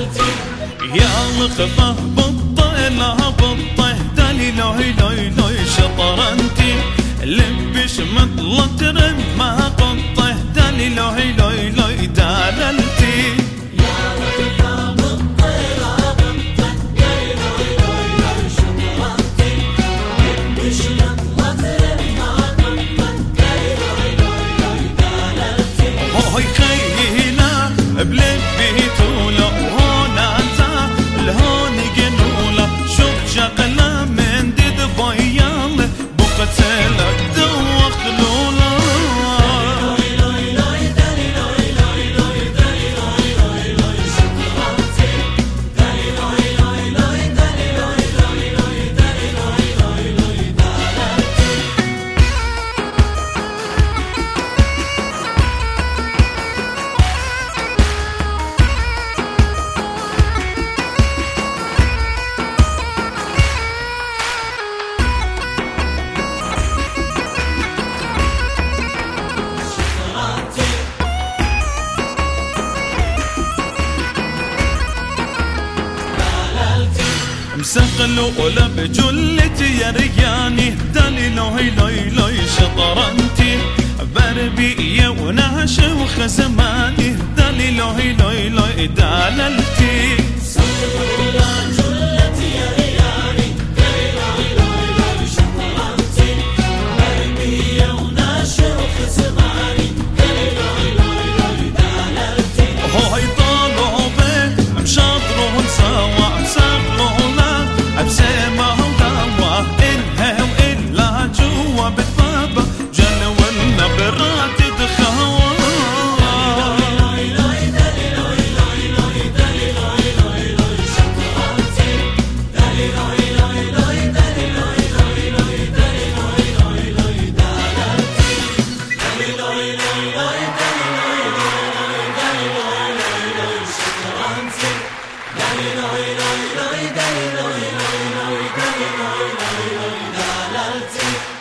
يا لخفه بالطيله بالطيه دالي لوي لوي لوي شطرنتي لبش مطلق رمها قطه دالي لوي لوي لوي دللتي يا لخفه بالطيله بالطيه دالي لوي لوي لوي شطرنتي لبش مطلق رمها قطه دالي لوي لوي لوي دللتي هوي خيله بلبي طوله مسقلوله بجلتي يا رياني دالي لوي لوي لوي شطرنتي بربية ونهش وخزماني دالي لوي لوي لوي دللتي Dale,